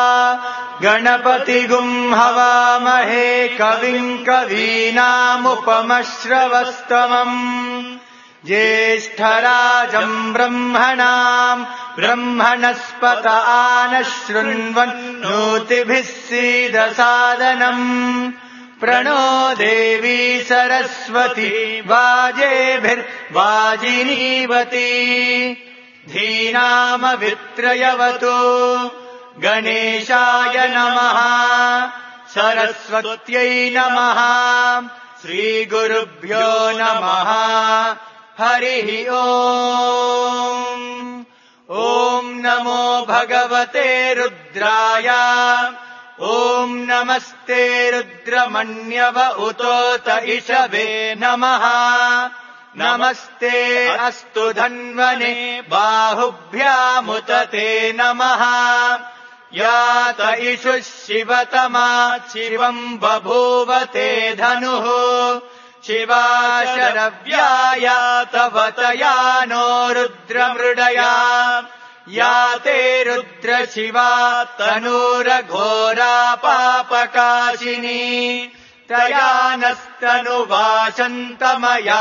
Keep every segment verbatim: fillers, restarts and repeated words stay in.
गणपतिगुं हवामहे कविं कवीनामुपमश्रवस्तमम् ज्येष्ठराजम् ब्रह्मणाम् ब्रह्मणस्पत आनशृण्वन्नोतिभिः सीदसादनम् प्रणो देवी सरस्वती वाजेभिर्वाजिनीवती धीनामवित्रयवतु गणेशाय नमः सरस्वत्यै नमः श्रीगुरुभ्यो नमः हरिः ओम् ॐ नमो भगवते रुद्राय ॐ नमस्ते रुद्रमण्यव उतोत इषवे नमः नमस्ते अस्तु धन्वने बाहुभ्यामुत ते नमः यात इषुः शिवतमा शिवम् बभूव ते धनुः शिवा शरव्याया तवतया नो रुद्रमृडया या ते रुद्रशिवा तनूरघोरा पापकाशिनी तया नस्तनुवाशन्तमया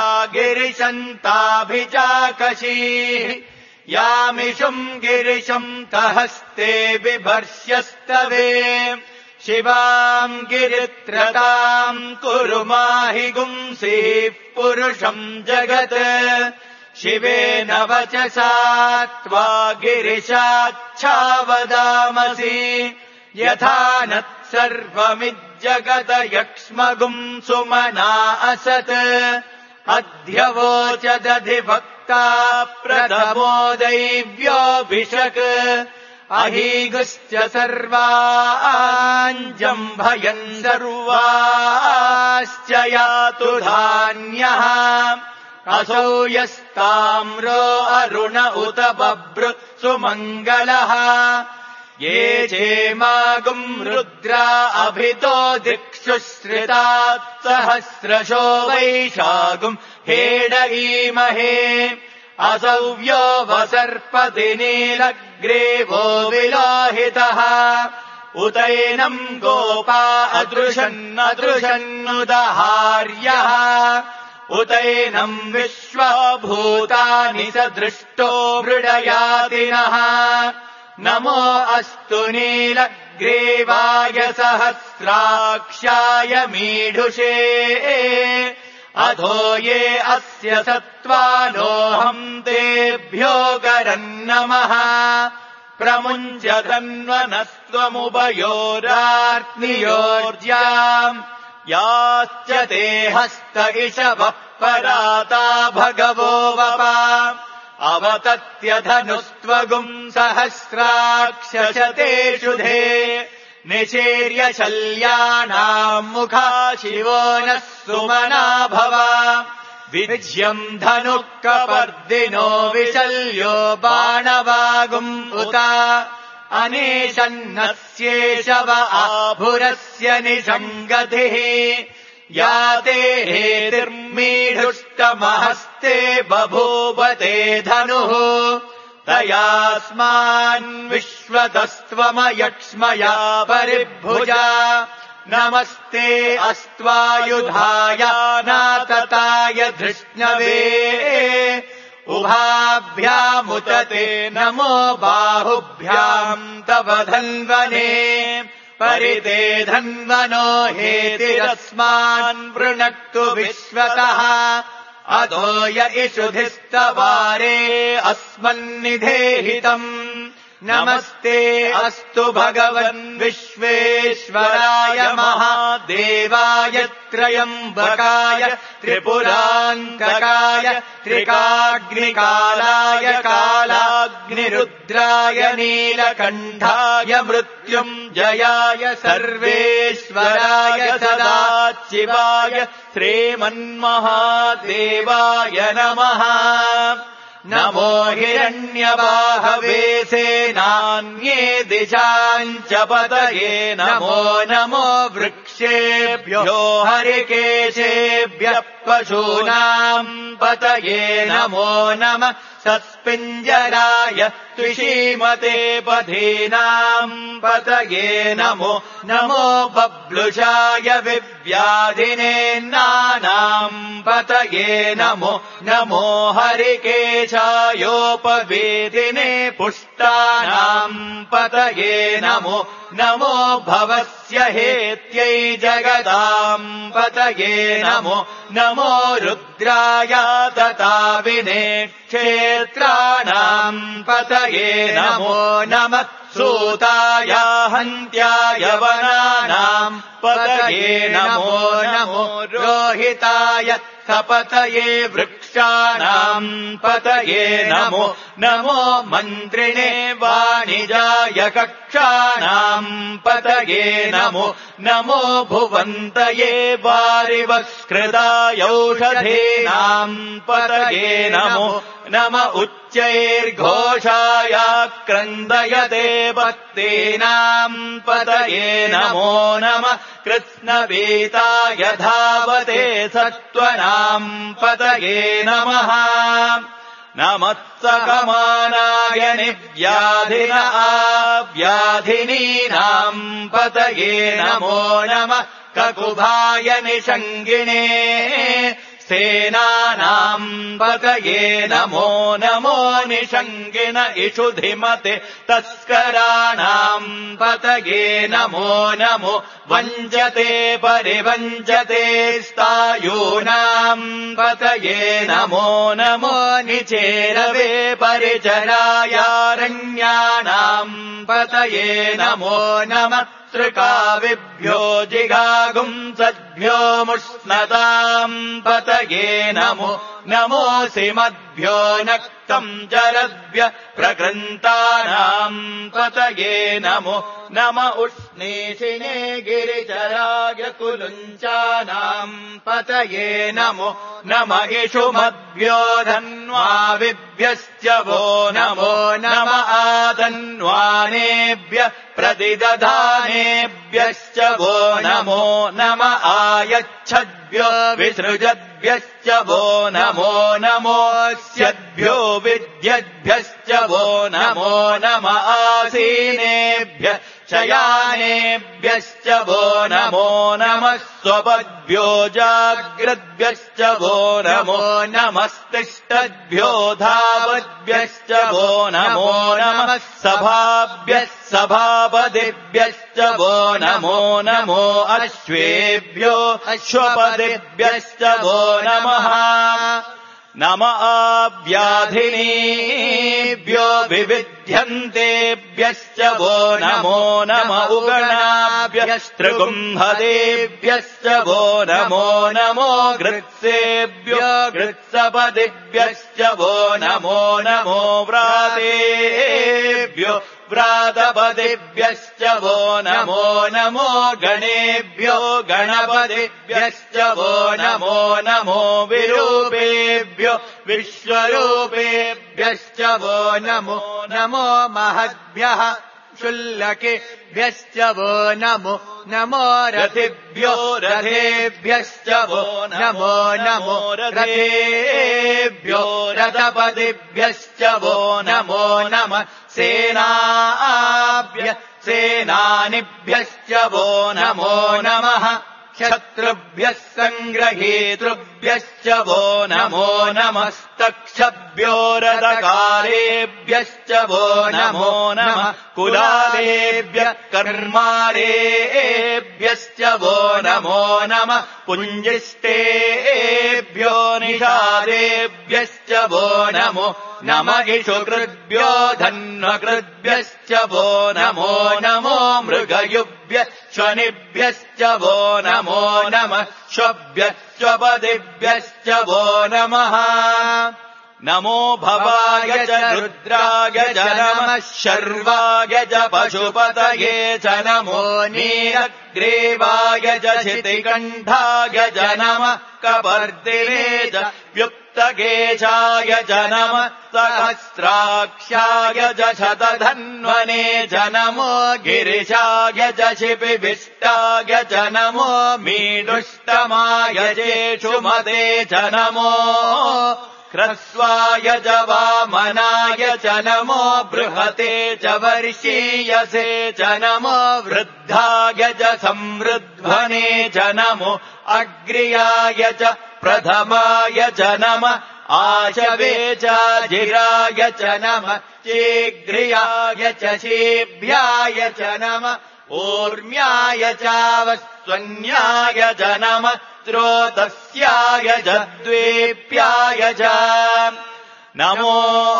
गिरिशन्ताभिचाकशीः यामिषुम् गिरिशम् तहस्ते बिभर्ष्यस्तवे शिवाम् गिरित्रताम् कुरु माहि गुंसीः पुरुषम् जगत् शिवेन वचसा त्वा गिरिशाच्छावदामसि यथा नत्सर्वमिज्जगदयक्ष्मगुम् सुमना असत् अध्यवोचदधिभक्ता प्रथमो दैव्योऽभिषक् अहीगुश्च सर्वाञ्जम्भयन् सर्वाश्च यातु धान्यः असौ यस्ताम्रो अरुण उत बभ्र सुमङ्गलः ये चेमागुम् रुद्रा अभितो दिक्षु श्रितात् सहस्रशो वैशागुम् हेडईमहे असौव्यो वसर्पति नीलग्रीवो विलोहितः उतैनम् गोपा अदृशन्नदृशन्नुदहार्यः उतैनम् विश्वभूतानि स दृष्टो मृडयातिनः नमो अस्तु नीलग्रीवाय सहस्राक्षाय मीढुषे अधो ये अस्य सत्त्वानोऽहम् तेभ्यो करन्नमः प्रमुञ्च धन्वनस्त्वमुभयोरार्त्नियोर्ज्याम् याश्च ते हस्त इषवः पराता भगवो वपा अवतत्यधनुस्त्वगुम् सहस्राक्षशतेषु धे निशीर्य शल्यानाम् मुखा शिवो नः सुमना भव विज्यम् धनुः कपर्दिनो विशल्यो बाणवागुम् उता अनेशन्नस्येषव आभुरस्य निषङ्गतिः या ते हेतिर्मीढुष्टमहस्ते बभूवते धनुः तयास्मान् विश्वतस्त्वमयक्ष्मया परिभुजा नमस्ते अस्त्वायुधाय नातताय धृष्णवे उभाभ्यामुत ते नमो बाहुभ्याम् तव धन्वने परिते धन्वनो हेतिरस्मान् वृणक्तु विश्वतः अधो य इषुधिस्तवारे अस्मन्निधेहितम् नमस्ते अस्तु भगवन् विश्वेश्वराय महादेवाय त्रयम्बकाय त्रिपुरान्तकाय त्रिकाग्निकालाय कालाग्निरुद्राय नीलकण्ठाय मृत्युञ्जयाय सर्वेश्वराय सदाशिवाय श्रीमन्महादेवाय नमः नमो हिरण्यबाहवे सेनान्ये दिशाम् च पतये नमो नमो वृक्षेभ्यो हरिकेशेभ्यः पशूनाम् पतये नमो नमः सत्पिञ्जराय त्विषीमते पथीनाम् पतये नमो नमो बब्लुषाय विव्याधिनेन्नानाम् पतये नमो नमो हरिकेशायोपवेदिने पुष्टानाम् पतये नमो नमो भवस्य हेत्यै जगदाम् पतये नमो नमो रुद्राय तताविने क्षेत्राणाम् पतये नमो नमः सूताय हन्त्याय वनानाम् पतये नमो नमो रोहिताय सपतये वृक्षाणाम् पतये नमो नमो मन्त्रिणे वाणिजाय कक्षाणाम् पतये नमो नमो भुवन्तये वारिवस्कृतायौषधीनाम् पतये नमो नम उच्चैर्घोषाय क्रन्दयते भक्तीनाम् पतये नमो नमः कृत्स्नवीताय धावते सत्त्वनाम् पतये नमः नमत्सकमानाय निव्याधिन आव्याधिनीनाम् पतये नमो नमः ककुभाय निषङ्गिणे सेनानाम् पतये नमो नमो निषङ्गिन इषुधिमते तस्कराणाम् पतये नमो नमो वञ्जते परिवञ्जते स्तायूनाम् पतये नमो नमो निचेरवे परिचरायारण्यानाम् पतये नमो नमः तृकाविभ्यो जिगागुंसद्भ्यो मुष्णताम् पतये नमो नमोऽसि मद्भ्यो नक्तम् जरद्भ्य प्रकृन्तानाम् पतये नमो नम उष्णीषिणे गिरिचराय कुलुञ्चानाम् पतये नमो नम इषुमद्भ्यो धन्वाविभ्यश्च वो नमो नम आधन्वानेभ्य प्रतिदधानेभ्यश्च वो नमो नम आयच्छद्भ्यो विसृजद्भ्यश्च वो नमो नमोऽस्यद्भ्यो विद्यद्भ्यश्च वो नमो नम आसीनेभ्य शयानेभ्यश्च वो नमो नमः स्वपद्भ्यो जाग्रद्भ्यश्च वो नमो नमस्तिष्ठद्भ्यो धावद्भ्यश्च वो नमो नमः सभाभ्यः सभापतिभ्यश्च वो नमो नमो अश्वेभ्यो अश्वपतिभ्यश्च वो नमः नम आव्याधिनीभ्यो विविध्यन्तेभ्यश्च वो नमो नम उगणाभ्यस्त्रिगुम्भदेभ्यश्च वो नमो नमो गृत्सेभ्यो गृत्सपदिभ्यश्च वो नमो नमो व्रातेभ्यो व्रातपदिभ्यश्च वो नमो नमो गणेभ्यो गणपतिभ्यश्च वो नमो नमो विरूपेभ्यो विश्वरूपेभ्यश्च वो नमो नमो महद्भ्यः शुल्लकेभ्यश्च वो नमो नमो रथिभ्यो रथेभ्यश्च वो नमो नमो रथेभ्यो रथपतिभ्यश्च वो नमो नमः सेनाभ्य सेनानिभ्यश्च वो नमो नमः क्षत्रुभ्यः सङ्ग्रहीतृभ्यश्च वो नमो नमस्तक्षभ्यो रथकारेभ्यश्च वो नमो नमः कुलालेभ्यः कर्मारेभ्यश्च वो नमो नमः पुञ्जिष्टेभ्यो निषादेभ्यश्च वो नमो नम इषुकृद्भ्यो धन्वकृद्भ्यश्च वो नमो नमो मृगयुभ्यश्वनिभ्यश्च वो नमो नमः श्वभ्यश्वपदिभ्यश्च वो नमः नमो भवाय च रुद्राय च नमः शर्वाय च पशुपतये च नमो नीलग्रीवाय च शितिकण्ठाय च नमः कपर्दिने च व्युक्तकेशाय च नमः सहस्राक्षाय च शतधन्वने च नमो गिरिशाय च शिपिविष्टाय च नमो मीडुष्टमाय चेषुमते च नमो ह्रस्वाय च वामनाय च नमो बृहते च वर्षीयसे च नमो वृद्धाय च संवृध्वने च नमो अग्र्याय च प्रथमाय च नमः आशवे च जिराय च नमः शीघ्रियाय च शीभ्याय च नमः ऊर्म्याय च वस्वन्याय च नमः स्रोतस्याय च द्वेप्याय च नमो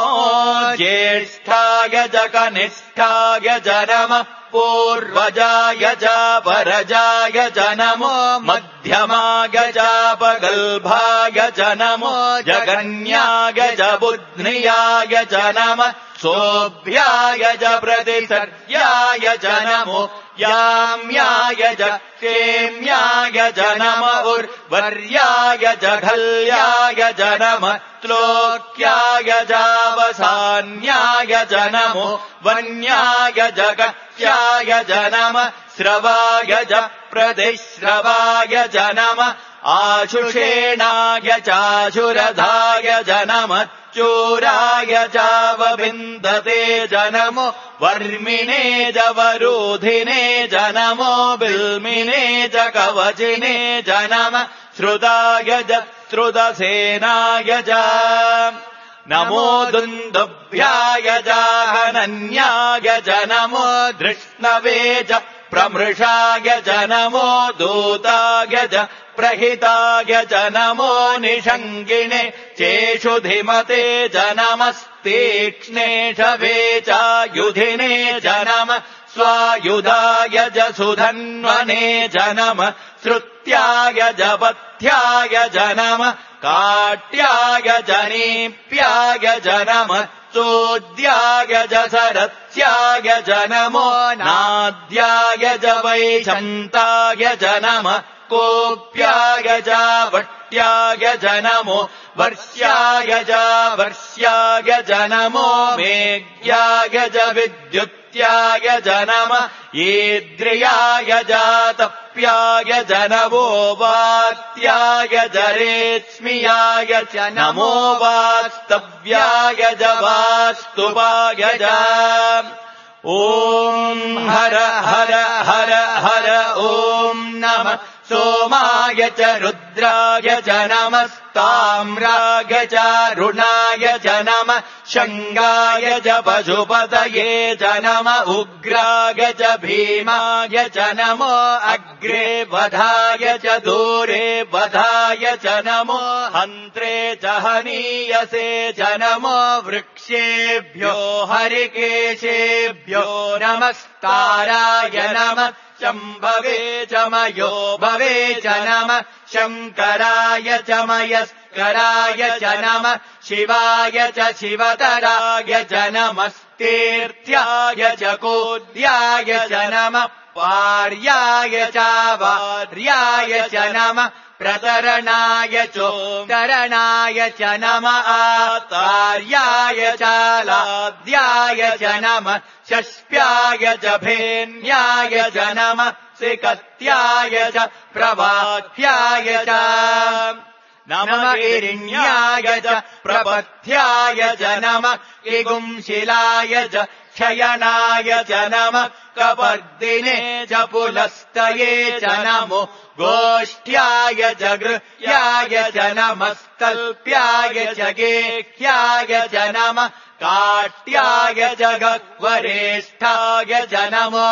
ज्येष्ठाय च कनिष्ठाय च नमः पूर्वजाय च परजाय च नमो मध्यमाय च पगल्भाय च नमो जगन्याय च बुध्नियाय च नमः सोऽभ्याय च प्रतिसर्याय च नमो याम्याय च क्षेम्याय च नमः उर्वर्याय च खल्याय च नमः श्लोक्याय च वसान्याय च नमो वन्याय च कक्ष्याय च नमः श्रवाय च प्रतिश्रवाय च नमः आशुषेणाय चाशुरधाय च नमः चोराय चावविन्दते च नमो वर्मिणे च वरोधिने च नमो बिल्मिने च कवचिने च नमः श्रुताय च श्रुतसेनाय च नमो दुन्दुभ्याय च हनन्याय च नमो धृष्णवे च प्रमृषाय च नमो दूताय च प्रहिताय च नमो निषङ्गिणे चेषुधिमते च नमस्तीक्ष्णेषवे च युधिने च नमः स्वायुधाय च सुधन्वने च नमः श्रुत्याय च पथ्याय च नमः काट्याय च नीप्याय च नमः चोद्याय च सरस्याय च नमो नाद्याय च वैशन्ताय च नमः कोप्याय च वट्याय च नमो वर्ष्याय च वर्ष्याय च नमो मेघ्याय च विद्युत्याय च नमः ईद्रियाय च तप्याय च नमो वात्याय च रेश्मियाय च नमो वास्तव्याय च वास्तुपाय च ॐ हर हर हर हर ॐ नमः सोमाय च रुद्राय च नमस्ताम्राय च रुणाय च नमः शङ्गाय च पशुपतये च नमः उग्राय च भीमाय च नमो अग्रे वधाय च दूरे वधाय च नमो हन्त्रे च हनीयसे च नमो वृक्षेभ्यो हरिकेशेभ्यो नमस्ताराय नमः शम्भवे च मयो भवे च नमः शङ्कराय च मयस्कराय च नमः शिवाय च शिवतराय च नमस्तीर्थ्याय च कोद्याय च नमः पार्याय च वार्याय च नमः प्रतरणाय चोत्तरणाय च नमः आतार्याय च लाद्याय च नमः शष्प्याय च भेन्याय च नमः सिकत्याय च प्रवाह्याय च नमः हिरण्याय च प्रपथ्याय च नमः किगुंशिलाय च क्षयणाय च नमः कपर्दिने च पुलस्तये च नमो गोष्ठ्याय च गृह्याय च नमस्तल्प्याय च गेह्याय च नमः काट्याय च गह्वरेष्ठाय च नमो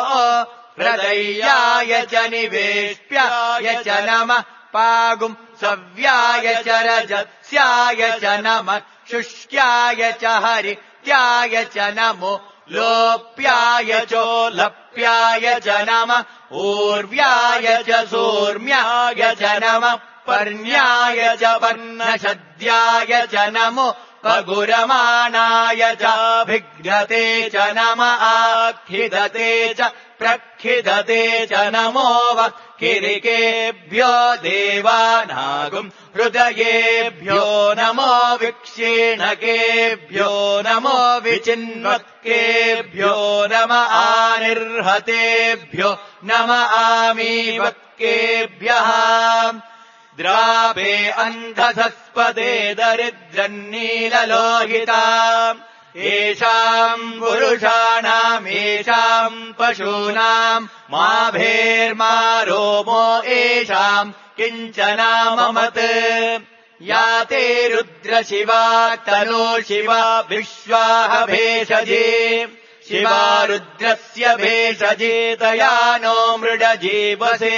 हृदयाय च निवेष्ट्याय च नमः पागुम् सव्याय च रजत्स्याय च नमः शुष्क्याय च हरित्याय च नमो लोप्याय चोलप्याय च नमः ऊर्व्याय च सूर्म्याय च नमः पर्ण्याय च पर्णशद्याय च नमो पगुरमाणाय च भिघ्नते च नम आखिदते च प्रखिदते च नमो वक्किरिकेभ्यो देवानागुम् हृदयेभ्यो नमो विक्षीणकेभ्यो नमो विचिन्वत्केभ्यो नम आनिर्हतेभ्यो नम आमीवत्केभ्यः द्रापे अन्धसस्पदे दरिद्रन्नीललोहिता येषाम् पुरुषाणाम् येषाम् पशूनाम् मा भेर्मा रोमो येषाम् किञ्चनाममत् या ते रुद्रशिवा तनो शिवा विश्वाह भेषजे शिवा रुद्रस्य भेषजेतया नो मृडजीवसे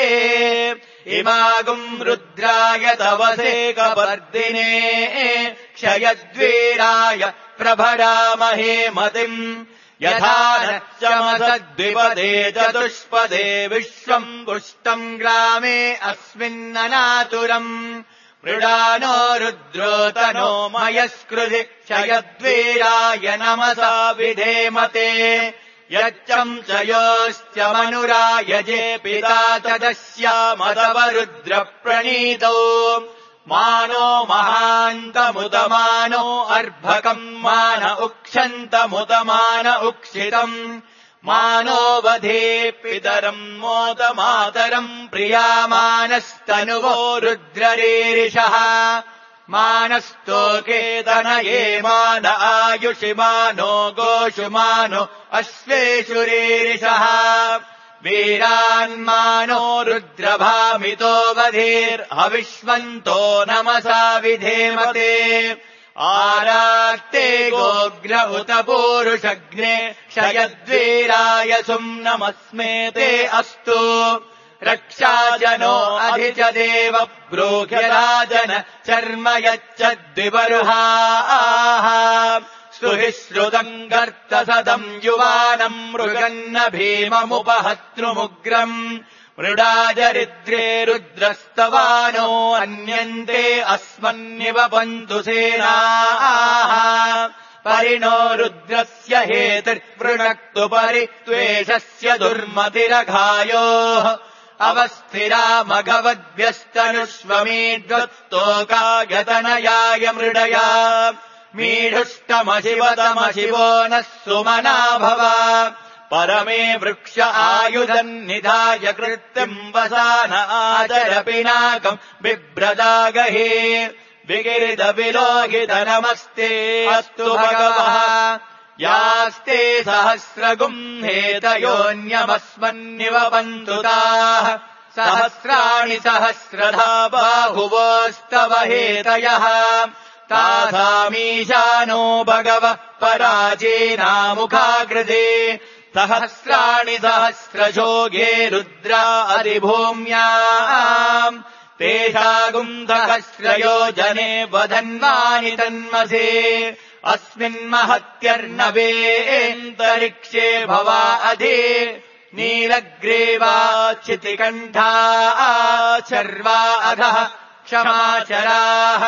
इमागुम् रुद्राय तवसे कपर्दिने क्षयद्वीराय प्रभरामहे मतिम् यथा नश्चमसद्विपदे चतुष्पदे विश्वम् पुष्टम् ग्रामे अस्मिन्ननातुरम् मृडानो रुद्रोतनो मयस्कृधि क्षयद्वीराय नमसा विधेमते यच्चम् च योश्च मनुरायजे पिता तदस्यामतव रुद्रप्रणीतौ मानो महान्तमुदमानो अर्भकम् मान उक्षन्तमुदमान उक्षितम् मानो वधे पितरम् मोदमातरम् प्रियामानस्तनुवो रुद्ररीरिषः मानस्तोकेतनये मान आयुषि मानो गोषु मानो अश्वेषु रीरिषः वीरान्मानो रुद्रभामितो वधेर्हविष्वन्तो नमसा विधेमते आराक्ते गोग्र उत पूरुषग्ने क्षयद्वीराय सुम् नमस्मेते अस्तु रक्षाजनो अधिच देव ब्रूह्यराजन चर्म यच्चद्विबर्हाः स्तुहिश्रुतम् गर्तसदम् युवानम् मृगन्न भीममुपहत्नुमुग्रम् मृडाजरिद्रे रुद्रस्तवानो अन्यन्ते अस्मन्निव पन्तु सेनाः परिणो रुद्रस्य हेतिर्वृणक्तु परित्वेषस्य दुर्मतिरघायोः अवस्थिरामघवद्भ्यस्तनुष्वमीड्वत्तोकागतनयाय मृडया मीढुष्टमशिवतमशिवो नः सुमना भव परमे वृक्ष आयुधन्निधाय कृत्यम् वसान आदर पिनाकम् बिभ्रदागहे विगिरिदविलोहित नमस्ते अस्तु भगवः यास्ते सहस्रगुम् हेतयोऽन्यमस्मन्निव पन्तुताः सहस्राणि सहस्रधा बाहुवोस्तव हेतयः तासामीशानो भगवः पराजेनामुखाकृते सहस्राणि सहस्रजोगे रुद्रा अधिभूम्याम् तेषागुम् सहस्रयोजने वधन्वानि तन्मसे अस्मिन्महत्यर्णवेऽन्तरिक्षे भवा अधि नीलग्रीवाच्युतिकण्ठा शर्वा अधः क्षमाचराः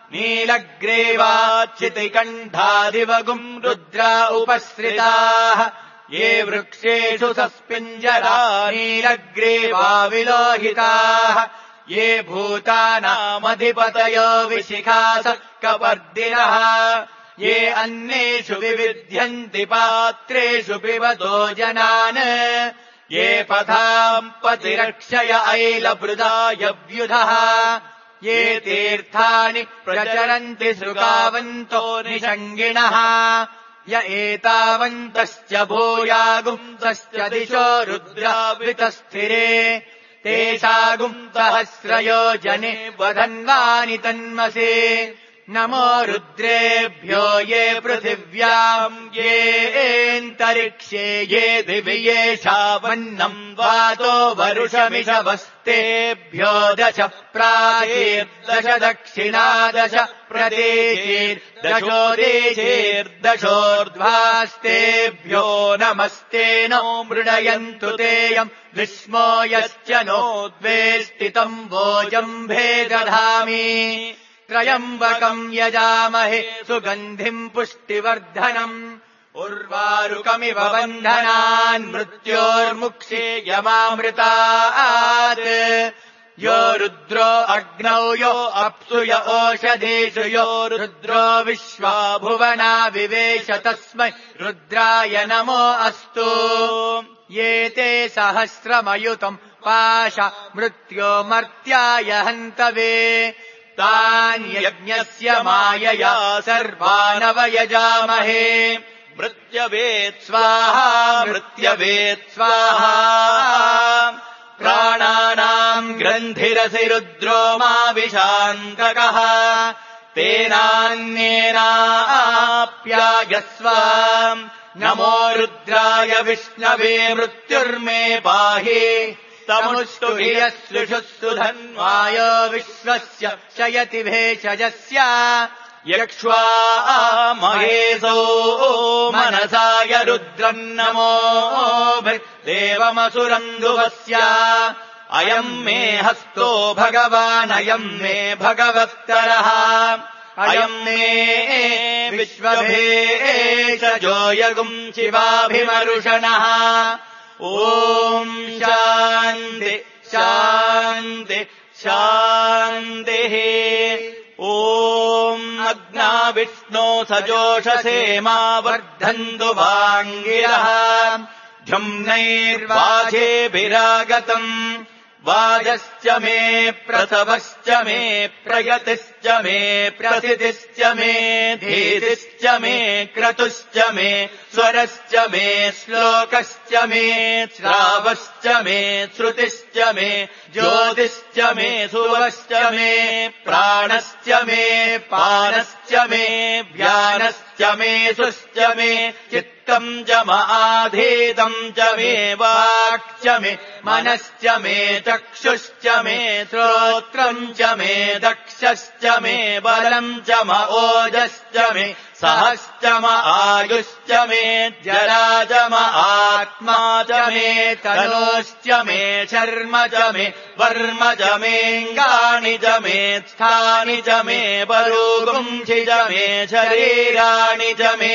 नीलग्रीवाच्युतिकण्ठादिवगुम् रुद्रा उपसृताः ये वृक्षेषु सस्पिञ्जरा नीलग्रीवा विलोहिताः ये भूतानामधिपतयो विशिखासः कपर्दिनः ये अन्येषु विविध्यन्ति पात्रेषु पिबतो जनान् ये पथाम् पतिरक्षय ऐलभृदाय व्युधः ये तीर्थानि प्रचरन्ति सृगावन्तो निषङ्गिणः य एतावन्तश्च भूयागुंसश्च दिशो रुद्रावितस्थिरे तेषागुम् सहस्रयोजने वधन्वानि तन्मसे नमो रुद्रेभ्यो ये पृथिव्याम् येऽन्तरिक्षे ये दिवि येषावन्नम् वातो वरुषमिषवस्तेभ्यो दश प्राचीर्दश दक्षिणादश प्रदेशेर्दशो देशेर्दशोर्ध्वास्तेभ्यो नमस्ते नो मृडयन्तु तेयम् विस्मो यश्च नो द्वेष्टितम् वोजम्भे दधामि त्रयम्बकम् यजामहे सुगन्धिम् पुष्टिवर्धनम् उर्वारुकमिव बन्धनान् मृत्योर्मुक्षेयमामृतात् यो रुद्रो अग्नौ यो अप्सु य ओषधीषु यो रुद्रो विश्वा भुवना विवेश तस्मै रुद्राय नमो अस्तु ये ते सहस्रमयुतम् पाश मृत्यो मर्त्याय हन्तवे तान् यज्ञस्य मायया सर्वानवयजामहे मृत्यवेत् स्वाहा मृत्यवेत् स्वाहा प्राणानाम् ग्रन्थिरसि रुद्रो माविशान्तकः तेनान्येनाप्यायस्व नमो रुद्राय विष्णवे मृत्युर्मे पाहि तमुष्टु हियश्लुषुस्सु धन्वाय विश्वस्य शयति भेषजस्य यक्ष्वा महेशो मनसाय रुद्रम् नमो देवमसुरन्धुवस्य अयम् मे हस्तो भगवानयम् मे भगवत्तरः अयम् मे विश्वभेषजो यगुम् शिवाभिमरुषणः ॐ शान्ति शान्ति शान्तिः ॐ अग्ना विष्णो सजोषसे मा वर्धन्तु वाङ्गिरः झुम्नैर्वाजेभिरागतम् वाजश्च मे प्रसवश्च मे प्रयतिश्च मे प्रसिद्धिश्च मे धीतिश्च मे क्रतुश्च मे स्वरश्च मे श्लोकश्च मे श्रावश्च मे श्रुतिश्च मे ज्योतिश्च मे सुवश्च मे प्राणश्च मे पानश्च मे व्यानश्च मे सुश्च मे चित्तम् च माधीतम् च मे वाक् च मे मनश्च मे चक्षुश्च मे श्रोत्रम् च मे दक्षश्च मे बलम् च म ओजश्च मे सहश्च म आयुश्च मे जरा च म आत्मा च मे तनोश्च मे शर्म च मे वर्म च मेऽङ्गानि च मे स्थानि च मे बरूगुंसि च मे शरीराणि च मे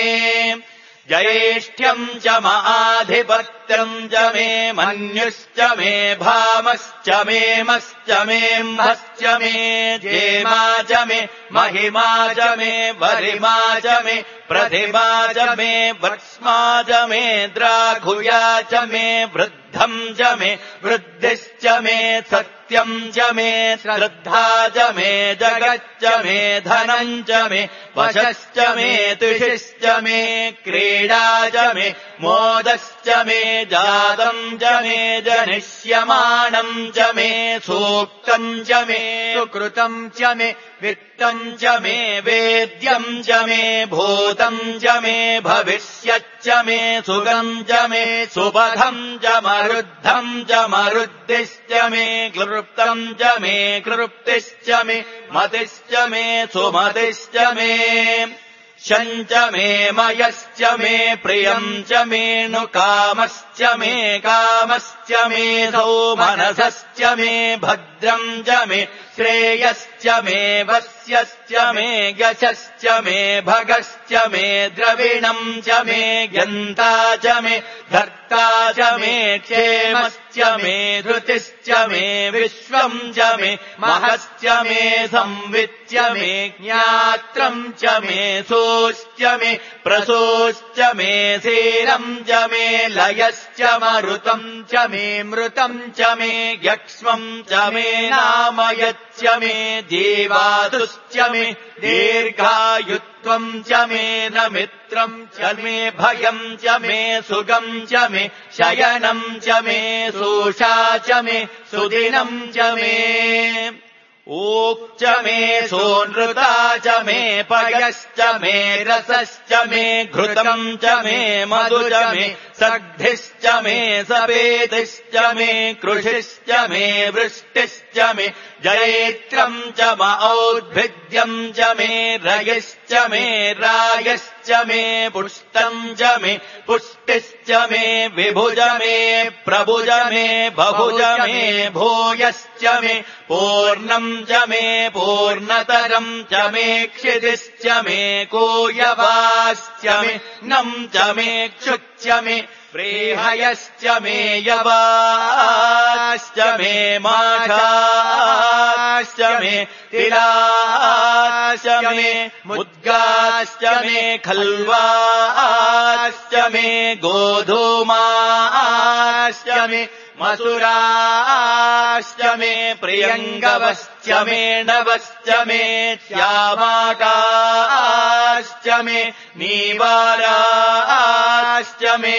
ज्येष्ठ्यम् च माधिपत्यम् च मे मन्युश्च मे भामश्च मे मश्च मे म्भश्च मे जेमा च मे महिमा च मे वरिमा च मे प्रतिमा च मे वक्ष्मा च मे द्राघुया च मे वृद्धम् च मे वृद्धिश्च मे सत्यम् च मे श्रद्धा च मे जगच्च मे धनम् च मे वशश्च मे तुषिश्च मे क्रीडा च मे मोदश्च मे जातम् च मे जनिष्यमाणम् च मे सूक्तम् च मे सुकृतम् च मे वित्तम् च मे वेद्यम् च मे भूतम् च मे भविष्यच्च मे सुगम् च मे सुपथम् च मरुद्धम् च मरुद्धिश्च मे क्लृप्तम् च मे क्लृप्तिश्च मे मतिश्च मे सुमतिश्च मे शञ्च मे मयश्च मे प्रियम् च मे नुकामश्च मे कामश्च मे सौमनसश्च मे भद्रम् च मे श्रेयश्च मे वस्यश्च मे यशश्च मे भगश्च मे द्रविणम् च मे यन्ता च मे धर्ता च मे क्षेमश्च मे धृतिश्च मे विश्वम् च मे महश्च मे संविच्च मे ज्ञात्रम् च मे सोश्च मे प्रसोश्च मे सीरम् च मे लयश्च मरुतम् च मे मृतम् च मे यक्ष्मम् च मे नामयच्च मे जीवातुश्च मे दीर्घायुत्वम् च मे न मित्रम् च मे भयम् च मे सुगम् च मे शयनम् च मे सूषा च मे सुदिनम् च मे ऊक् च मे सोनृता च मे पयश्च मे रसश्च मे घृतम् च मे मधु च मे सग्धिश्च मे सपेतिश्च मे कृषिश्च मे वृष्टिश्च मे जयेत्रम् च म औद्भिद्यम् च मे रयिश्च मे रायश्च मे पुष्टम् च मे पुष्टिश्च मे विभुज मे प्रभुज मे बहुज मे भूयश्च मे पूर्णम् च मे पूर्णतरम् च मे क्षितिश्च मे कोयवाश्च मे नम् च मे क्षुच्च मे प्रेहयश्च मे यवाश्च मे माषाश्च मे तिलाश्च मे मुद्गाश्च मे खल्वाश्च मे गोधूमाश्च मे मसुराश्च मे प्रियङ्गवश्च मे नवश्च मे श्यामाकाश्च मे नीवाराश्च मे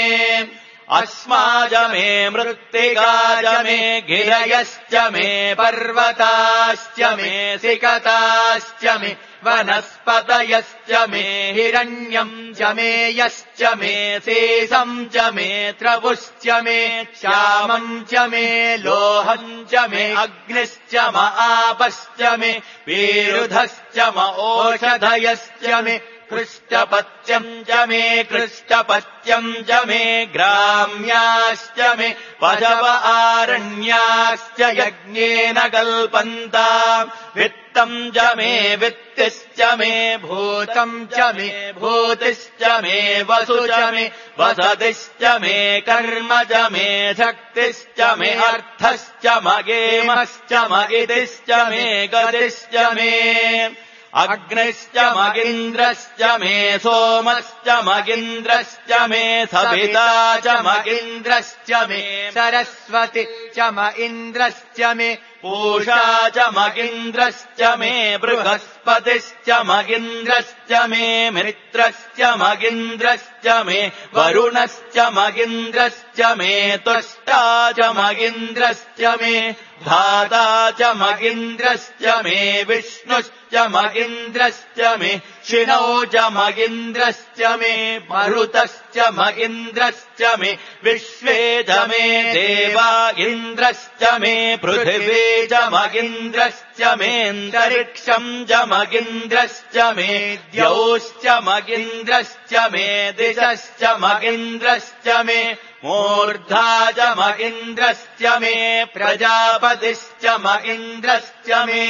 अस्माज मे मृत्तिकाज मे गिरयश्च मे पर्वताश्च मे सिकताश्च मे वनस्पतयश्च मे हिरण्यम् च मे यश्च मे शेषम् च मे त्रपुश्च मे श्यामम् च मे लोहम् च मे अग्निश्च म आपश्च मे विरुधश्च म ओषधयश्च मे कृष्टपत्यम् च मे कृष्टपत्यम् च मे ग्राम्याश्च मे पशव आरण्याश्च यज्ञेन कल्पन्ताम् वित्तम् च मे वित्तिश्च मे भूतम् च मे भूतिश्च मे वसु च मे वसतिश्च मे कर्म च मे शक्तिश्च मे अर्थश्च मगेमश्च मगितिश्च मे गतिश्च मे अग्निश्च मगिन्द्रश्च मे सोमश्च मगिन्द्रश्च मे सविता च मगिन्द्रश्च मे सरस्वती च म इन्द्रश्च मे पूषा च मगिन्द्रश्च मे बृहस्पतिश्च मगिन्द्रश्च मे मित्रश्च मगिन्द्रश्च मे वरुणश्च मगिन्द्रश्च मे त्वष्टा च मगिन्द्रश्च मे धाता च मगिन्द्रश्च मे विष्णुश्च मगिन्द्रश्च मे शिनौ च मगिन्द्रश्च मे मरुतश्च मगिन्द्रश्च मे विश्वे च मे देवा इन्द्रश्च मे पृथिवी च मगिन्द्रश्च मेऽन्तरिक्षम् च मगिन्द्रश्च मे द्यौश्च मगिन्द्रश्च मे दिशश्च मगिन्द्रश्च मे मूर्धा च मगिन्द्रश्च मे प्रजापतिश्च मगिन्द्रश्च मे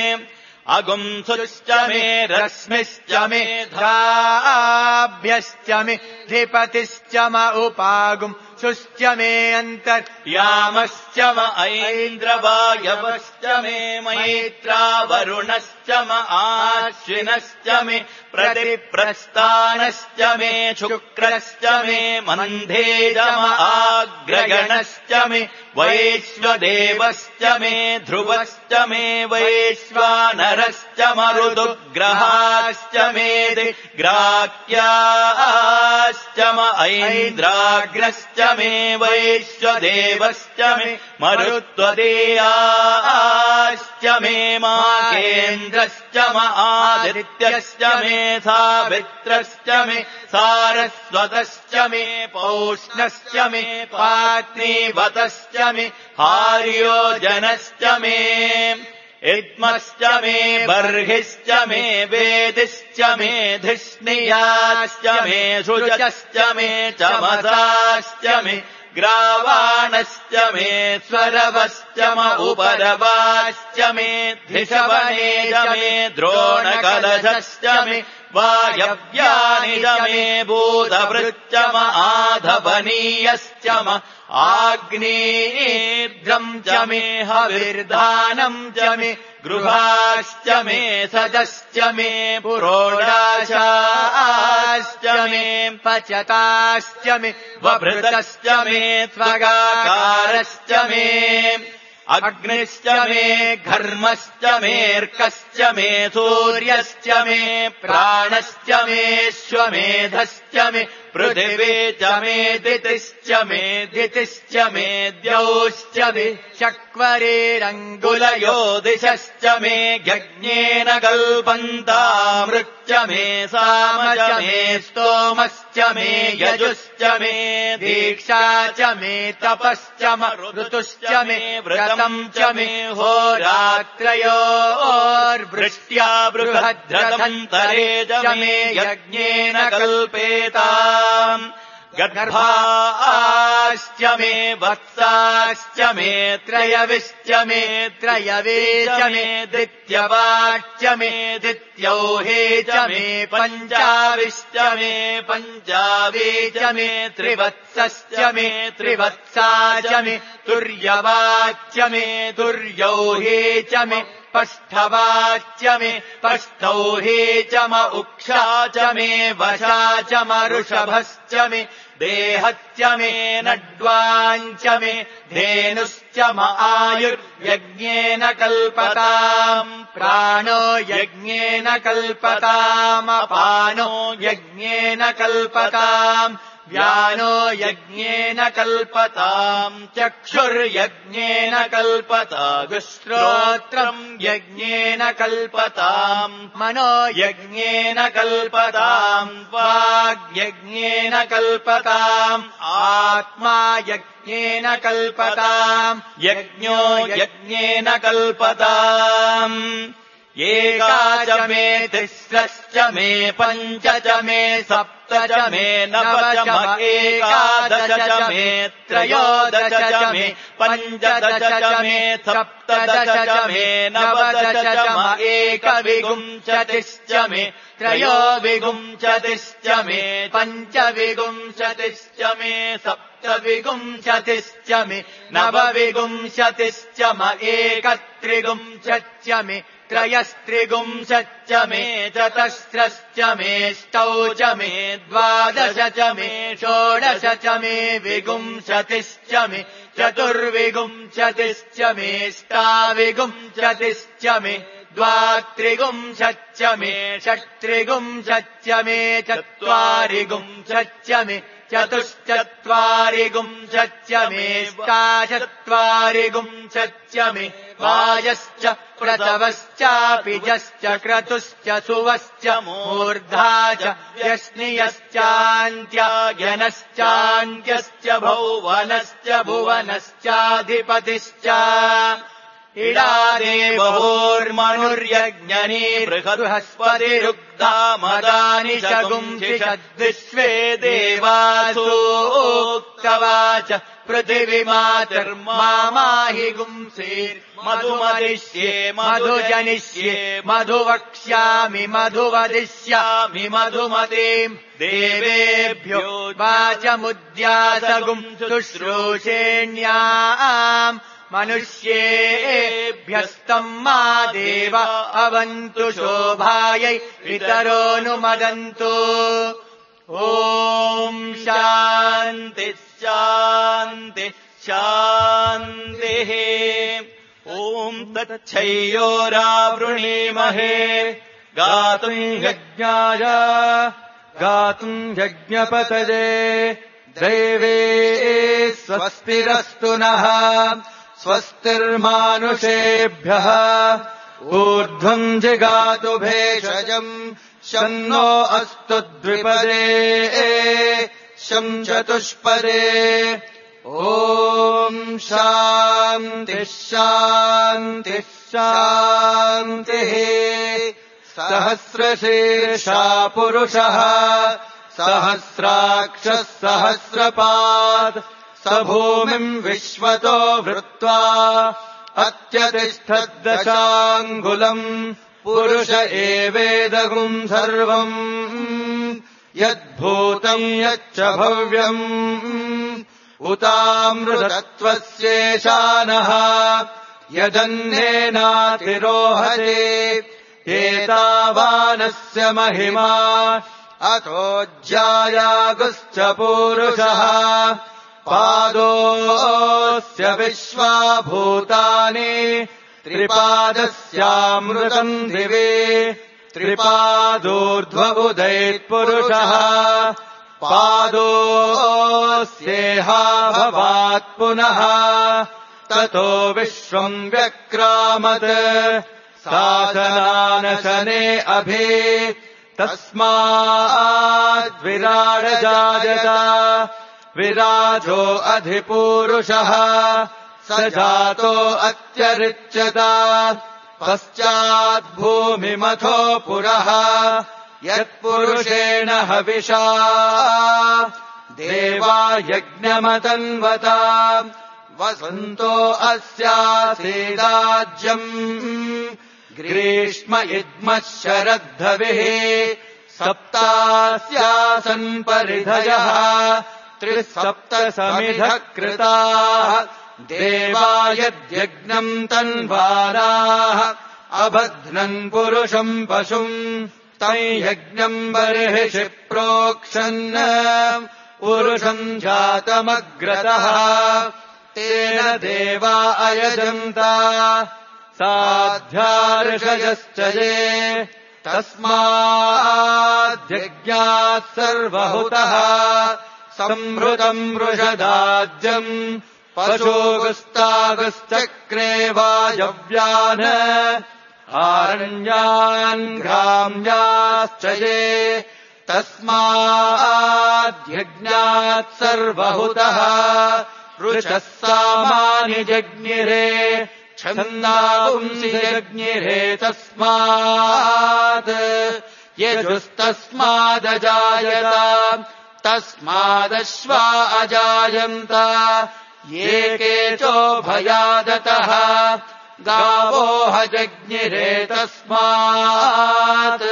अगुंसुश्च मे रश्मिश्च मे धाभ्यश्च मे धिपतिश्च म उपागुंसुश्च मे अन्तर्यामश्च म ऐन्द्रवायवश्च मे मैत्रा वरुणश्च म आश्विनश्च मे प्रतिप्रस्थानश्च मे शुक्रश्च मे मन्धे च म आग्रगणश्च मे वैश्वदेवश्च मे ध्रुवश्च मे वैश्वानरश्च मरुदुग्रहाश्च मे ग्राह्याश्च म ऐन्द्राग्रश्च मे वैश्वदेवश्च मे मरुत्वदेयाश्च मे माकेन्द्रश्च म आदित्यश्च मे सावित्रश्च मे सारस्वतश्च मे पौष्णश्च मे पात्नीवतश्च मे हार्योजनश्च मे इद्मश्च मे बर्हिश्च मे वेदिश्च मे धिष्णियाश्च मे शुचश्च मे चमसाश्च मे ग्रावाणश्च मे स्वरवश्च म उपरवाश्च मे धिषवने च मे द्रोणकलशश्च मे वायव्यानि च मे भूतभृच्च म आधवनीयश्च म आग्नेयेर्ध्रम् च मे हविर्धानम् च मे गृहाश्च मे सदश्च मे पुरोडाशाश्च मे पचताश्च मे वभृतश्च मे त्वगाकारश्च मे अग्निश्च मे घर्मश्च मेऽर्कश्च मे सूर्यश्च मे प्राणश्च मेऽश्वमेधश्च मे पृथिवी च मे दितिश्च मे दितिश्च मे द्यौश्च मे चक्वरेरङ्गुलयो दिशश्च मे यज्ञेन कल्पन्तामृच्च मे सामच मे स्तोमश्च मे यजुश्च मे दीक्षा च मे तपश्च ऋतुश्च मे व्रतम् च मे होरात्रयोर्वृष्ट्या बृहद्रथन्तरे च मे यज्ञेन कल्पेताम् गर्भाश्च मे वत्साश्च मे त्रयविश्च मे त्रयवे च मे द्वितीयवाच्च मे द्वितीयौहे च मे पञ्चाविश्च मे पञ्चावे च मे त्रिवत्सश्च मे त्रिवत्सा च मे तुर्यवाच्च मे तुर्यौहे च मे पष्ठवाच्च मे पष्ठौहे च म उक्षा च मे वशा च म ऋषभश्च मे देहश्च मे नड्वाञ्च मे धेनुश्च म आयुर्यज्ञेन कल्पताम् प्राणो यज्ञेन कल्पताम् अपानो यज्ञेन कल्पताम् व्यानो यज्ञेन कल्पताम् चक्षुर्यज्ञेन कल्पताम् श्रोत्रम् यज्ञेन कल्पताम् मनो यज्ञेन कल्पताम् वाग्यज्ञेन कल्पताम् आत्मा यज्ञेन कल्पताम् यज्ञो यज्ञेन कल्पताम् एका च मे तिस्रश्च मे पञ्च च मे सप्त च मे नव च म एकादश च मे त्रयोदश च मे पञ्चदश च मे सप्तदश च मे नवदश च म एकविंशतिश्च मे त्रयोविंशतिश्च मे पञ्चविंशतिश्च मे सप्तविंशतिश्च मे नवविंशतिश्च म एकत्रिंशच्च मे त्रयस्त्रिंशच्च मे चतस्रश्च मेष्टौ च मे द्वादश च मे षोडश च मे विंशतिश्च मे चतुर्विंशतिश्च मेष्टाविंशतिश्च मे द्वात्रिंशच्च मे षट्त्रिंशच्च मे चत्वारिंशच्च मे चतुश्चत्वारिंशच्च मेष्टाचत्वारिंशच्च मे वायश्च प्रसवश्चापिजश्च क्रतुश्च सुवश्च मूर्धा च व्यश्नियश्चान्त्यायनश्चान्त्यश्च भौवनश्च भुवनश्चाधिपतिश्च इडादेवोर्मनुर्यज्ञनी बृहस्पतिरुग्धा मदानि शगुंसिषद्विश्वे देवासोक्तवाच पृथिवीमातर्माहि गुंसेर्मधुमदिष्ये मधुजनिष्ये मधुवक्ष्यामि मधुवदिष्यामि मधुमतीम् देवेभ्यो वाचमुद्यासगुम् शुश्रूषेण्याम् मनुष्येभ्यस्तम् मा देव अवन्तु शोभायै पितरोऽनुमदन्तु ॐ शान्ति शान्ति शान्तिः ॐ तच्छयोरावृणीमहे गातुम् यज्ञाय गातुम् यज्ञपतये दैवे स्वस्तिरस्तु नः स्वस्तिर्मानुषेभ्यः ऊर्ध्वम् जिगातु भेषजम् शं नो अस्तु द्विपदे शं चतुष्पदे ॐ शान्तिः शान्तिः शान्तिः सहस्रशीर्षा पुरुषः सहस्राक्षः सहस्रपात् स भूमिम् विश्वतो वृत्वा अत्यतिष्ठद्दशाङ्गुलम् पुरुष एवेदगुम् सर्वम् यद्भूतम् यच्च भव्यम् उतामृतत्वस्येशानः यदन्नेनातिरोहते एतावानस्य महिमा अतो ज्यायागुश्च पूरुषः पादोऽस्य विश्वाभूतानि त्रिपादस्यामृतम् दिवे त्रिपादोर्ध्व उदैत्पुरुषः पादोऽस्येहा भवात् पुनः ततो विश्वम् व्यक्रामत् सासनानशने अभि तस्माद्विराडजायत विराजो अधिपूरुषः स जातो अत्यरिच्यत पश्चाद्भूमिमथो पुरः यत्पुरुषेण हविषा देवा यज्ञमतन्वत वसन्तो अस्यासीदाज्यम् ग्रीष्म इद्मः शरद्धविः सप्तास्यासन् परिधयः त्रिसप्तसमिधः कृताः देवा यद्यज्ञम् तन्वाराः अबध्नन् पुरुषम् पशुम् तं यज्ञम् बर्हिषि प्रोक्षन् पुरुषम् जातमग्रतः तेन देवा अयजन्त साध्यार्षयश्च ये तस्माद्यज्ञात् सर्वहुतः संहृतम् वृषदाज्यम् पशोगुस्तागुश्चक्रे वायव्यान् आरण्यान् ग्राम्याश्च ये तस्माद्यज्ञात् सर्वहुतः ऋचः सामानि जज्ञिरे छन्दांसि जज्ञिरे तस्मात् यजुस्तस्मादजायत तस्मादश्वा अजायन्त ये केचोभयादतः गावोह जज्ञिरे तस्मात्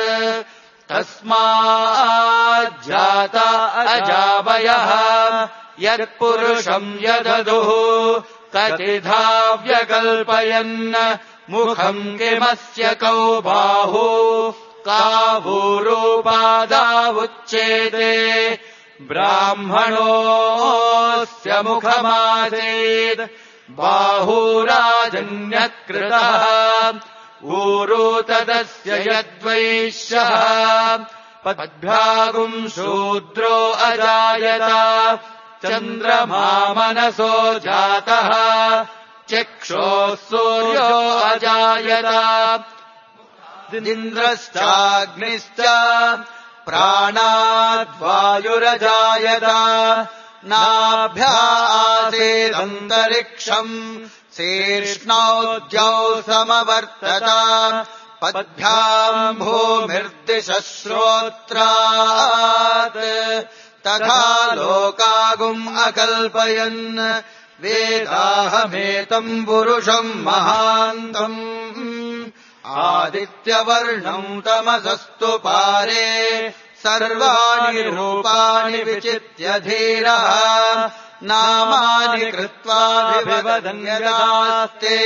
तस्माज्जाता अजावयः यत्पुरुषम् यददुः कतिधा व्यकल्पयन् मुखम् किमस्य कौ बाहु कावूरूपादावुच्येते ब्राह्मणोऽस्य मुखमासीत् बाहुराजन्यकृतः ऊरू तदस्य यद्वैश्यः पद्भ्यागुम् शूद्रो अजायत चन्द्रमा मनसो जातः चक्षोः सूर्यो अजायत इन्द्रश्चाग्निश्च प्राणाद्वायुरजायत नाभ्या आसीदन्तरिक्षम् शीर्ष्णौ समवर्तत पद्भ्याम् भूमिर्दिशः श्रोत्रात् तथा लोकागुम् अकल्पयन् वेदाहमेतम् पुरुषम् महान्तम् आदित्यवर्णम् तमसस्तु पारे सर्वाणि रूपाणि विचित्य धीरः नामानि कृत्वाभिवदन्यदास्ते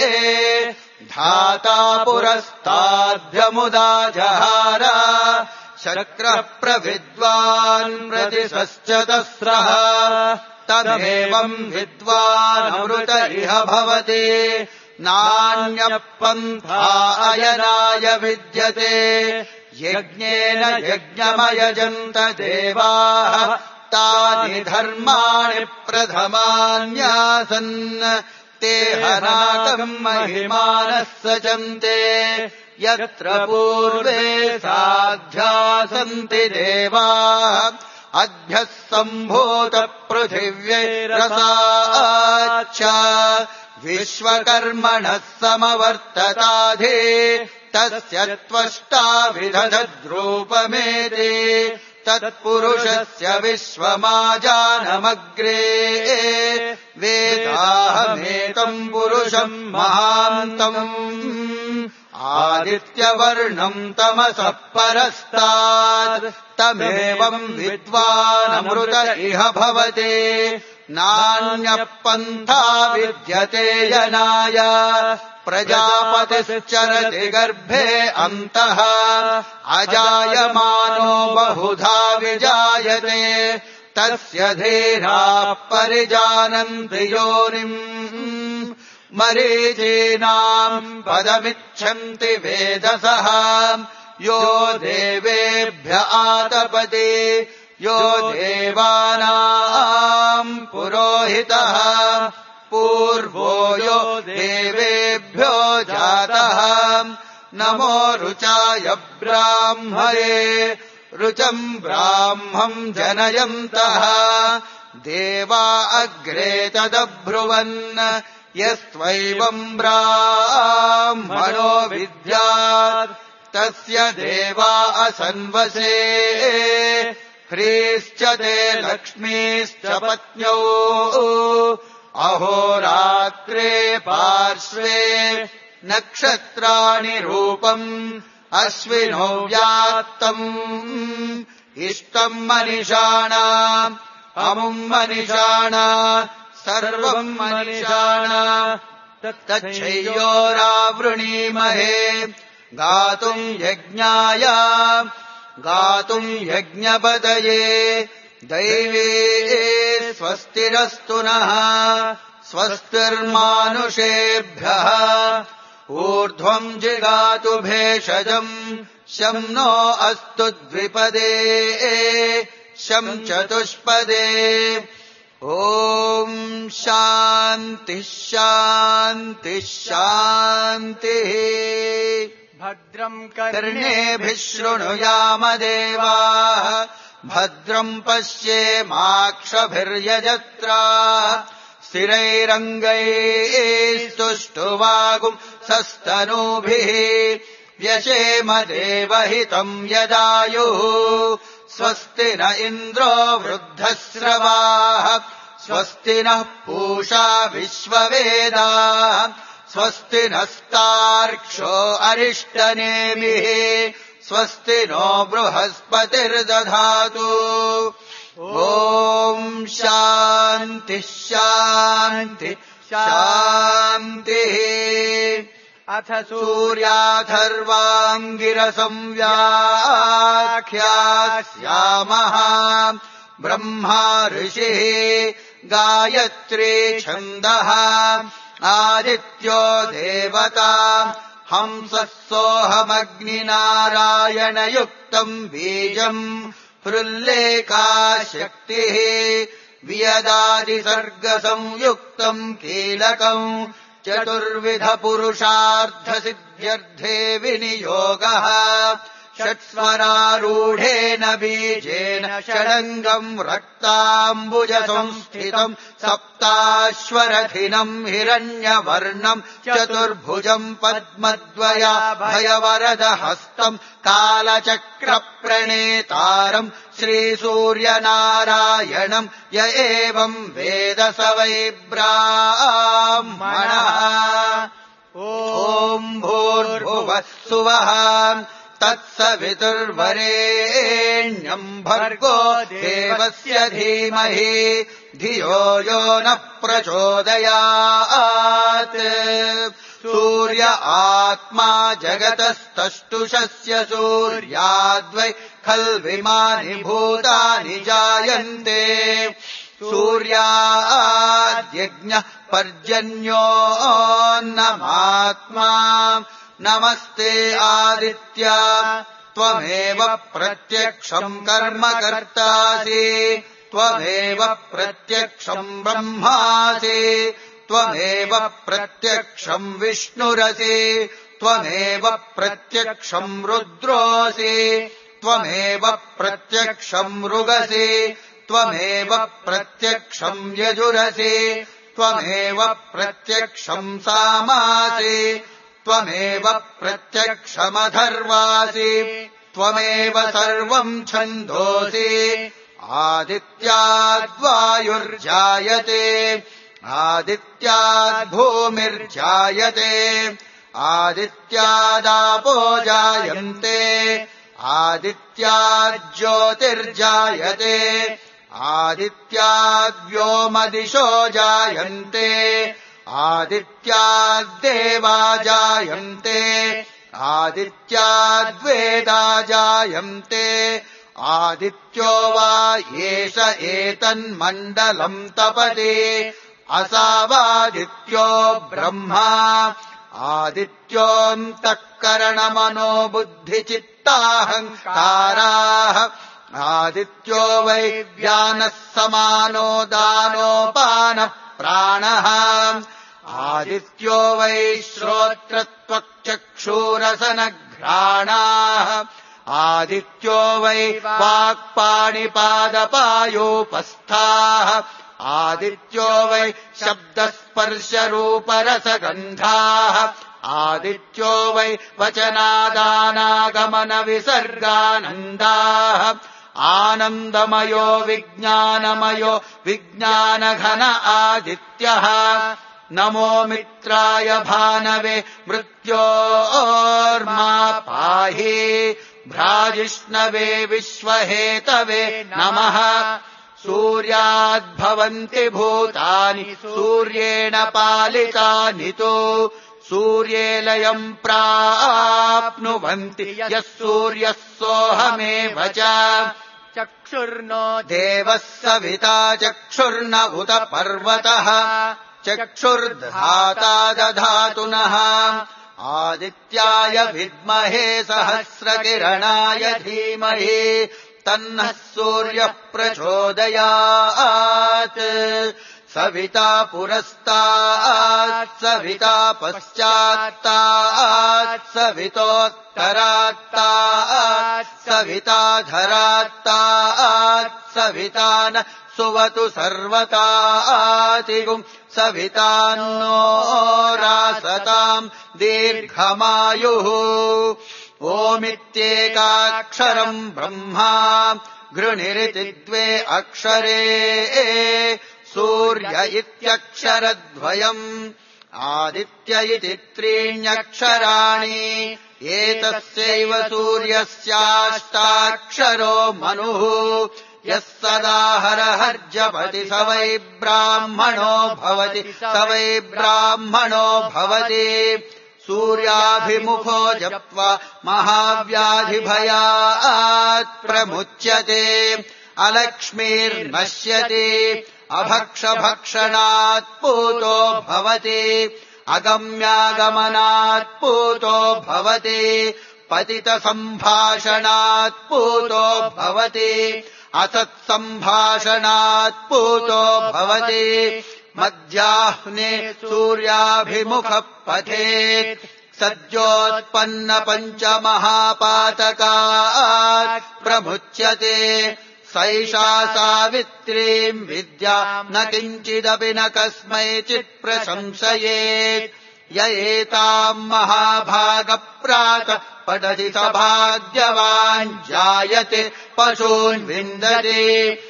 धाता पुरस्ताद्यमुदा जहार शक्रः प्रविद्वान् प्रतिशश्चतस्रः तदेवम् विद्वानमृत इह भवति नान्यपन्था अयनाय विद्यते यज्ञेन यज्ञमयजन्त देवाः तानि धर्माणि प्रथमान्यासन् ते हनाकम् महिमानः सचन्ते यत्र पूर्वे साध्या सन्ति देवाः अभ्यः सम्भूत पृथिव्यैरसाच्च विश्वकर्मणः समवर्तताधे तस्य त्वष्टा विदधद्रूपमेते तत्पुरुषस्य विश्वमाजानमग्रे वेदाहमेतम् पुरुषम् महान्तम् आदित्यवर्णम् तमसः परस्तात् तमेवम् विद्वानमृत इह भवते नान्यपन्था विद्यते यनाय प्रजापतिश्चरति गर्भे अन्तः अजायमानो बहुधा विजायते तस्य धीराः परिजानन्ति योनिम् मरीचीनाम् पदमिच्छन्ति वेदसः यो देवेभ्य आतपति यो देवानाम् पुरोहितः पूर्वो यो देवेभ्यो जातः नमो रुचाय ब्राह्मणे रुचम् ब्राह्मम् जनयन्तः देवा अग्रे तदब्रुवन् यस्त्वैवम् ब्राह्मणो विद्यात् तस्य देवा असन्वसे ह्रीश्च ते लक्ष्मीश्च पत्न्यौ अहोरात्रे पार्श्वे नक्षत्राणि रूपम् अश्विनो व्यात्तम् इष्टम् मनिषाणा अमुम् मनिषाणा सर्वम् मनिषाणा तच्छय्योरावृणीमहे गातुम् यज्ञाय गातुम् यज्ञपतये दैवे स्वस्तिरस्तु नः स्वस्तिर्मानुषेभ्यः ऊर्ध्वम् जिगातु भेषजम् शं नो अस्तु द्विपदे शं चतुष्पदे ॐ शान्तिः शान्तिः शान्तिः भद्रम् कर्णेभिः शृणुयाम देवाः भद्रम् पश्येमाक्षभिर्यजत्राः स्थिरैरङ्गैः सुष्ठुवागुम् सस्तनूभिः व्यशेम देवहितम् यदायुः स्वस्ति न इन्द्रो वृद्धश्रवाः स्वस्ति नः पूषा विश्ववेदाः स्वस्ति नस्तार्क्ष्यो अरिष्टनेमिः स्वस्ति नो बृहस्पतिर्दधातु ॐ शान्तिः शान्तिः शान्तिः अथ सूर्याथर्वाङ्गिरसं व्याख्यास्यामः ब्रह्मा ऋषिः गायत्री छन्दः आदित्यो देवता हंसः सोऽहमग्निनारायणयुक्तम् बीजम् हृल्लेखा शक्तिः वियदादिसर्गसंयुक्तम् कीलकम् चतुर्विधपुरुषार्थसिद्ध्यर्थे विनियोगः षट्स्वरारूढेन बीजेन षडङ्गम् रक्ताम्बुजसंस्थितम् सप्ताश्वरथिनम् हिरण्यवर्णम् चतुर्भुजम् पद्मद्वयाभयवरदहस्तम् कालचक्रप्रणेतारम् श्रीसूर्यनारायणम् य एवम् वेद स वै ब्राह्मणः ॐ भूर्भुवः सुवः तत्सवितुर्वरेण्यम् भर्गो देवस्य धीमहि धियो यो नः प्रचोदयात् सूर्य आत्मा जगतस्तष्टुषस्य सूर्याद्वै खल्विमानि भूतानि जायन्ते सूर्याद्यज्ञः पर्जन्योऽन्नमात्मा नमस्ते आदित्य त्वमेव प्रत्यक्षम् कर्म कर्तासि त्वमेव प्रत्यक्षम् ब्रह्मासि त्वमेव प्रत्यक्षम् विष्णुरसि त्वमेव प्रत्यक्षम् रुद्रोऽसि त्वमेव प्रत्यक्षम् मृगसि त्वमेव प्रत्यक्षम् यजुरसि त्वमेव प्रत्यक्षम् सामासि त्वमेव प्रत्यक्षमथर्वासि त्वमेव सर्वम् छन्दोसि आदित्याद्वायुर्जायते आदित्याद्भूमिर्जायते आदित्यादापो जायन्ते आदित्याज्योतिर्जायते आदित्याद्व्योमदिशो जायन्ते आदित्याद्देवा जायन्ते आदित्याद्वेदा जायन्ते आदित्यो वा एष एतन्मण्डलम् तपति असावादित्यो ब्रह्मा आदित्योऽन्तःकरणमनो बुद्धिचित्ताहङ्काराः आदित्यो वै व्यानः समानो दानोपानः प्राणः आदित्यो वै श्रोत्रत्वक्चक्षुरसनघ्राणाः आदित्यो वै वाक्पाणिपादपायोपस्थाः आदित्यो वै शब्दस्पर्शरूपरसगन्धाः आदित्यो वै वचनादानागमनविसर्गानन्दाः आनन्दमयो विज्ञानमयो विज्ञानघन आदित्यः नमो मित्राय भानवे मृत्योर्मा पाहि भ्राजिष्णवे विश्वहेतवे नमः सूर्याद्भवन्ति भूतानि सूर्येण पालितानि तु सूर्ये लयम् प्राप्नुवन्ति यः सूर्यः सोऽहमेव च चक्षुर्नो देवः सविता चक्षुर्न उत पर्वतः चक्षुर्धाता दधातुनः आदित्याय विद्महे सहस्रकिरणाय धीमहि तन्नः सूर्यः प्रचोदयात् सविता पुरस्तात् सविता पश्चात्तात् सवितोत्तरात्तात् सविता धरात्तात् सविता न सुवतु सर्वतातिगुम् सवितान्नो रासताम् दीर्घमायुः ओमित्येकाक्षरम् ब्रह्मा गृणिरिति द्वे अक्षरे सूर्य इत्यक्षरद्वयम् आदित्य इति त्रीण्यक्षराणि एतस्यैव सूर्यस्याष्टाक्षरो मनुः यः सदा हरहर्जपति स वै ब्राह्मणो भवति स वै ब्राह्मणो भवति सूर्याभिमुखो जप्त्वा महाव्याधिभयात् प्रमुच्यते अलक्ष्मीर्नश्यति अभक्षभक्षणात् पूतो भवति अगम्यागमनात् पूतो भवति पतितसम्भाषणात् पूतो भवति असत्सम्भाषणात् पूतो भवति मध्याह्ने सूर्याभिमुखः पठेत् सद्योत्पन्न पञ्चमहापातकात् प्रमुच्यते सैषा सावित्रीम् विद्या न किञ्चिदपि न कस्मैचित् प्रशंसयेत् य एताम् महाभागप्रातः पठति स भाग्यवान् जायते पशून् विन्दति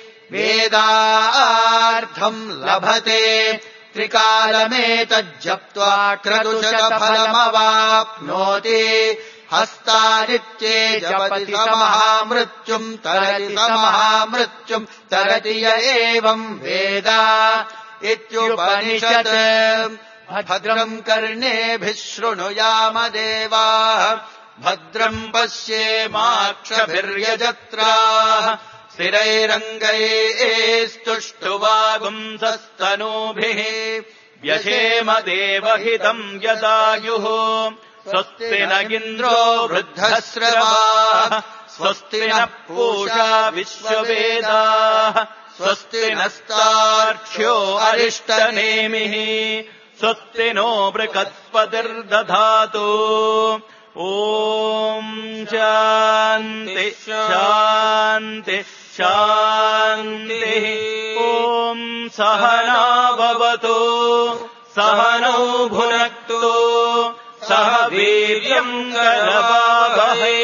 वेदार्थम् लभते त्रिकालमेतज्जप्त्वा क्रतुशतफलमवाप्नोति हस्तादित्ये जपति स महामृत्युम् तरति स महामृत्युम् तरति य एवम् वेद इत्युपनिषत् भद्रम् कर्णेभिः शृणुयाम देवाः भद्रम् पश्येमाक्षभिर्यजत्राः स्थिरैरङ्गैस्तुष्टुवागुंसस्तनूभिः व्यशेम देवहितम् यदायुः स्वस्ति न इन्द्रो वृद्धश्रवाः स्वस्ति नः पूषा विश्ववेदाः स्वस्ति नस्तार्क्ष्यो अरिष्टनेमिः स्वस्ति नो बृहस्पतिर्दधातु ॐ शान्ति शान्ति शान्तिः ॐ सहना भवतु सहनौ भुनक्तु सह वीर्यम् करवावहै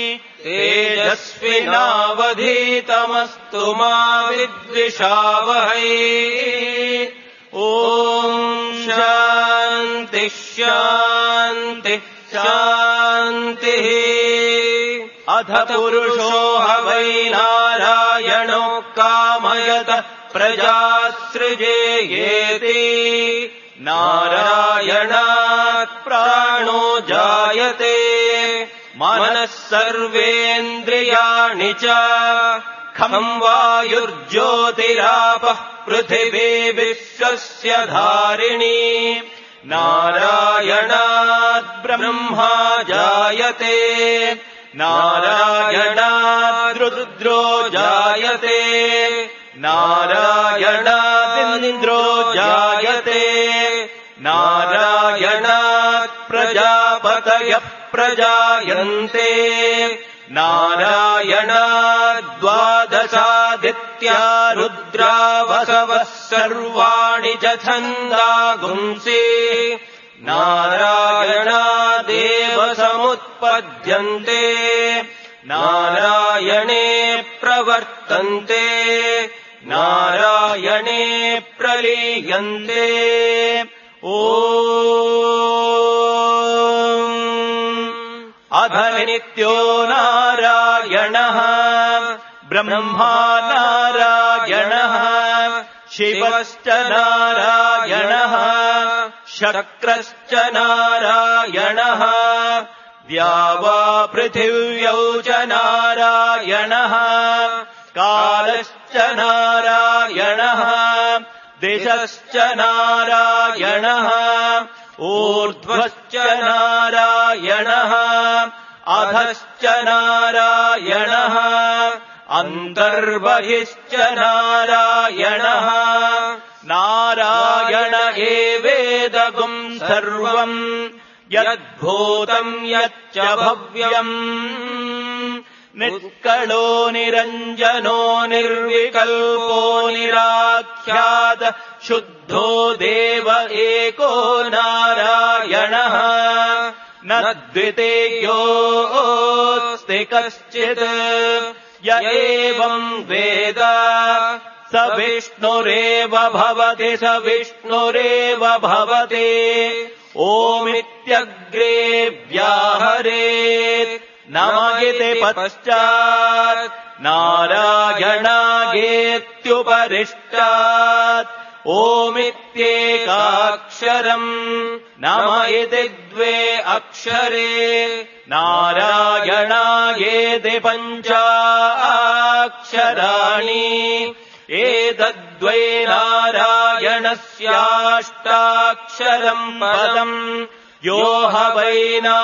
तेजस्विनावधीतमस्तु मा विद्विषावहै ॐ शान्ति शान्ति शान्तिः अथ पुरुषो ह वै नारायणो कामयत प्रजासृजेयेति नारायणात् प्राणो जायते मनः सर्वेन्द्रियाणि च खं वायुर्ज्योतिरापः पृथिवी विश्वस्य धारिणी नारायणात् ब्रह्मा जायते नारायणात् रुद्रो जायते नारायणादिन्द्रो जायते नारायणात् प्रजापतयः प्रजायन्ते नारायणात् द्वादशादित्या रुद्रा वसवः सर्वाणि च छन्दागुंसि नारायणादेव समुत्पद्यन्ते नारायणे प्रवर्तन्ते नारायणे प्रलीयन्ते ॐ अध नित्यो नारायणः ब्रह्मा नारायणः शिवश्च नारायणः शक्रश्च नारायणः द्यावा पृथिव्यौ च नारायणः कालश्च नारायणः दिशश्च नारायणः ऊर्ध्वश्च नारायणः अधश्च नारायणः अन्तर्बहिश्च नारायणः नारायण एवेदगुम् सर्वम् यद्भूतम् यच्च भव्यम् निष्कलो निरञ्जनो निर्विकल्पो निराख्यात शुद्धो देव एको नारायणः न द्वितीयोऽस्ति कश्चित् य एवम् वेद स विष्णुरेव भवति स विष्णुरेव भवति ओमित्यग्रे व्याहरेत् नम इति पश्चात् नारायणागेत्युपरिष्टात् ओमित्येकाक्षरम् नम इति द्वे अक्षरे नारायणागेति पञ्चाक्षराणि एतद्वै नारायणस्याष्टाक्षरम् पदम् यो ह वै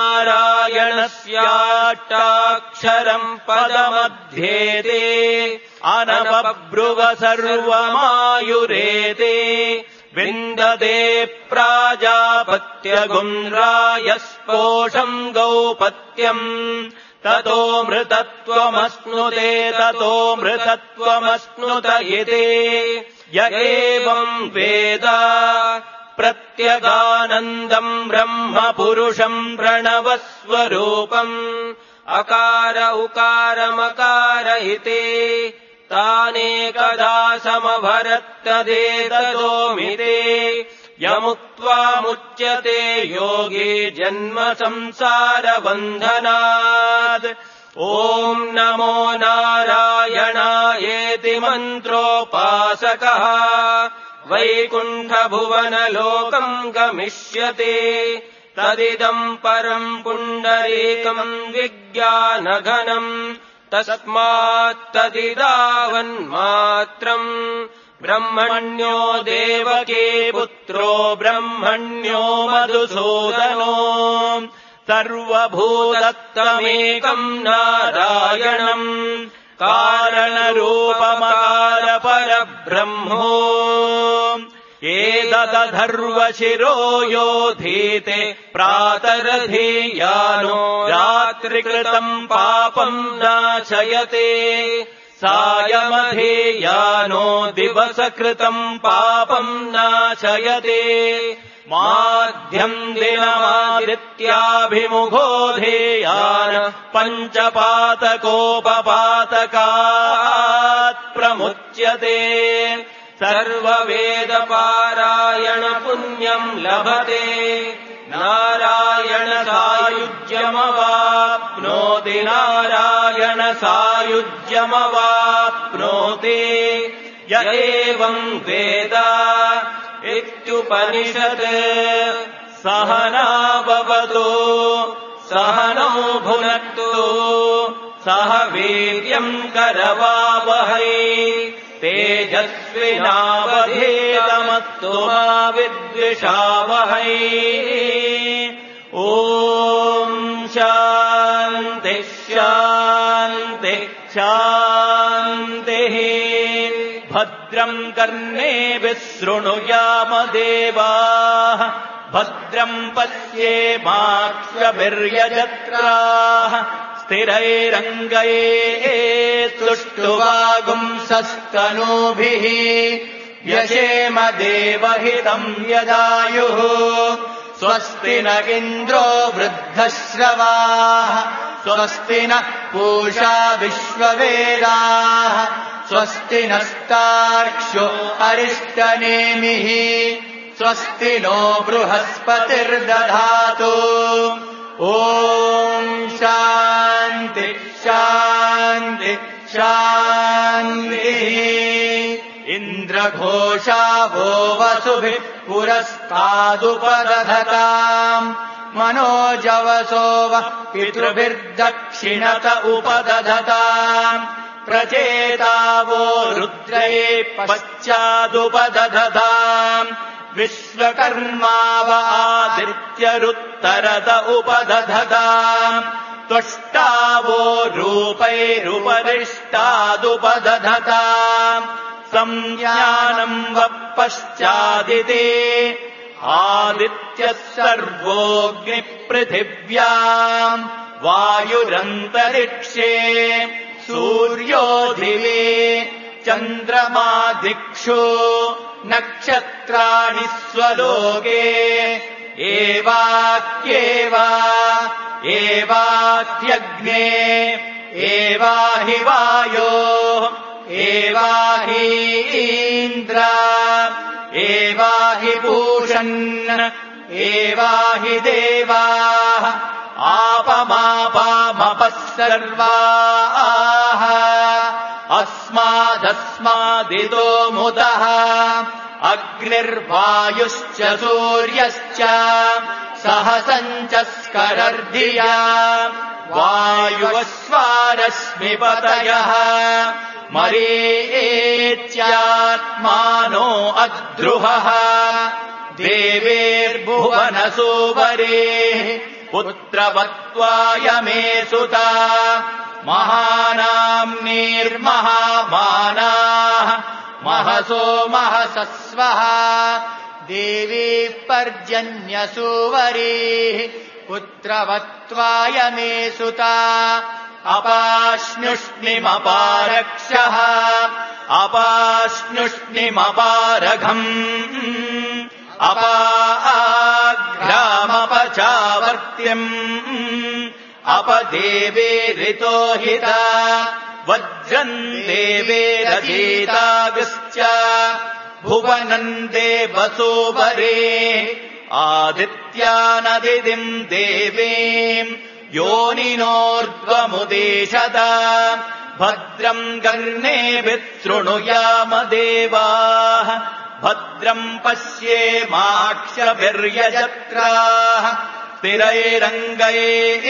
नारायणस्याष्टाक्षरम् पदमध्येते अनबभ्रुव सर्वमायुरेते विन्दते प्राजापत्यगुम् रायस्पोषम् गौपत्यम् ततो मृतत्वमश्नुते ततो मृतत्वमश्नुत इति य एवम् वेद प्रत्यगानन्दम् ब्रह्म पुरुषम् प्रणवस्वरूपम् अकार उकारमकार इति तानेकदा समभरत्तदेततोमिति यमुक्त्वामुच्यते योगी जन्म संसारबन्धनात् ॐ नमो नारायणायेति मन्त्रोपासकः वैकुण्ठभुवनलोकम् गमिष्यति तदिदम् परम् पुण्डरीकम् विज्ञानघनम् तस्मात्तदिदावन्मात्रम् ब्रह्मण्यो देवकी पुत्रो ब्रह्मण्यो मधुसूदनो सर्वभूतत्वमेकम् नारायणम् कारणरूपमकार परब्रह्मो एतदधर्वशिरो योधीते प्रातरधीयानो रात्रिकृतम् पापम् नाशयते सायमधीयानो दिवसकृतम् पापम् नाशयते माध्यम् दिनमादित्याभिमुखो धेयान पञ्चपातकोपपातकात् प्रमुच्यते सर्ववेदपारायण पुण्यम् लभते नारायण सायुज्यमवाप्नोति नारायण सायुज्यमवाप्नोति य एवम् वेद इत्युपनिषत् सहना भवतु सहनौ भुनक्तु सह वीर्यम् करवावहै तेजस्विनावधीतमस्तु मा विद्विषावहै ॐ शान्ति शान्ति शान्तिः भद्रम् कर्णेभिः शृणुयाम देवाः भद्रम् पश्येमाक्षभिर्यजत्राः स्थिरैरङ्गैः सुष्ठुवागुंसस्तनूभिः व्यशेम देवहितम् यदायुः स्वस्ति न इन्द्रो वृद्धश्रवाः स्वस्ति नः पूषा विश्ववेदाः स्वस्ति नस्तार्क्ष्यो अरिष्टनेमिः स्वस्ति नो बृहस्पतिर्दधातु ॐ शान्ति शान्ति शान्तिः इन्द्रघोषावो वसुभिः पुरस्तादुपदधताम् मनोजवसो वः पितृभिर्दक्षिणत उपदधताम् प्रचेतावो रुद्रये पश्चादुपदधताम् विश्वकर्माव आदित्यरुत्तरत उपदधताम् त्वष्टावो रूपैरुपदिष्टादुपदधताम् संज्ञानम् वः पश्चादिते आदित्यः सर्वोऽग्निपृथिव्याम् वायुरन्तरिक्षे सूर्यो दिवे चन्द्रमा दिक्षु नक्षत्राणि स्वलोके एवाक्येवा एवाह्यग्ने एवा हि वायो एवा हि इन्द्र एवा हि पूषन् एवा हि देवाः आपमापामपः सर्वाः अस्मादस्मादितो मुदः अग्निर्वायुश्च सूर्यश्च सहसञ्चस्करर्धिया वायुवस्वारश्मिपतयः मरीच्यात्मानो अद्रुहः देवेर्भुवनसुवरेः पुत्रवत्त्वायमे सुता महानाम्नीर्महामानाः महसो महसस्वः देवी पर्जन्यसुवरेः पुत्रवत्त्वायमे सुता अपाश्नुष्णिमपारक्षः अपाश्नुष्णिमपारघम् अपाग्रामपचावर्त्यम् अपदेवेरितो हिता वज्रम् देवेरधीतागश्च भुवनम् देवसोवरे आदित्यानदितिम् देवीम् योनिनोर्ध्वमुदेशत भद्रम् कर्णेभिः शृणुयाम देवाः भद्रम् पश्येमाक्षभिर्यजत्राः स्थिरैरङ्गैः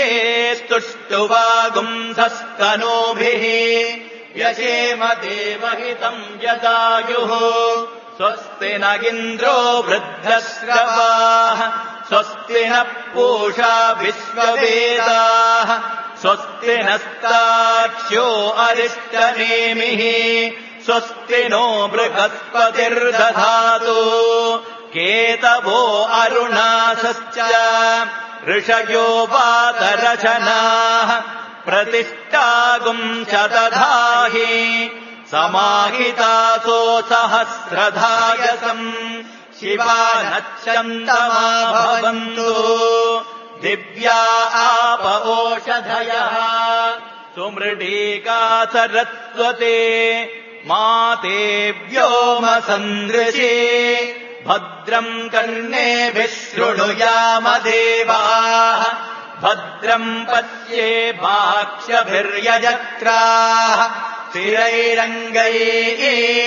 स्तुष्टुवागुंसस्तनूभिः व्यशेम देवहितम् यदायुः स्वस्ति न इन्द्रो वृद्धश्रवाः स्वस्ति नः पूषा विश्ववेदाः स्वस्ति नस्ताक्ष्यो अरिष्टनेमिः स्वस्ति नो बृहस्पतिर्दधातु केतवो अरुणासश्च ऋषयो वातरचनाः प्रतिष्ठागुम् च दधाहि समाहितासो सहस्रधायसम् शिवा नच्छन्तमा भवन्तु दिव्या आप ओषधयः सुमृडीका सरस्वते माते व्योमसन्दृशे भद्रम् कर्णेभिः शृणुयाम देवाः भद्रम् पश्येमाक्षभिर्यजत्राः स्थिरैरङ्गैः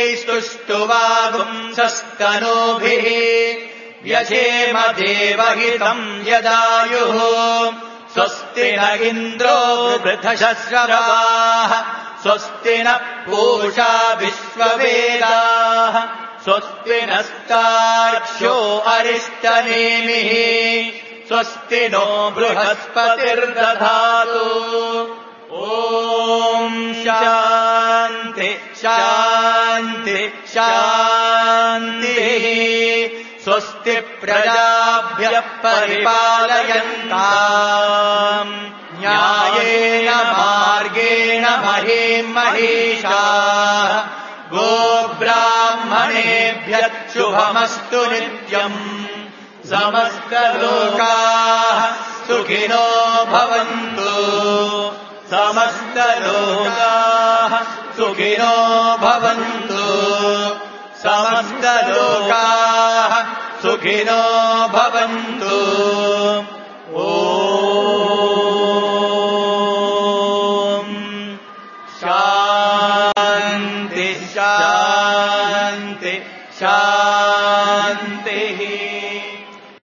स्तुष्टुवागुंसस्तनूभिः व्यशेम देवहितम् यदायुः स्वस्ति स्वस्ति न इन्द्रो वृद्धश्रवाः स्वस्ति नः पूषा विश्ववेदाः स्वस्ति नस्तार्क्ष्यो अरिष्टनेमिः स्वस्ति नो बृहस्पतिर्दधातु ॐ शान्ति शान्ति शान्तिः स्वस्ति प्रजाभ्यः परिपालयन्ताम् न्यायेन मार्गेण महीं महिषाः गोब्राह्मणेभ्यः शुभमस्तु नित्यम् समस्तलोकाः सुखिनो भवन्तु समस्तलोकाः सुखिनो भवन्तु समस्तलोकाः सुखिनो भवन्तु।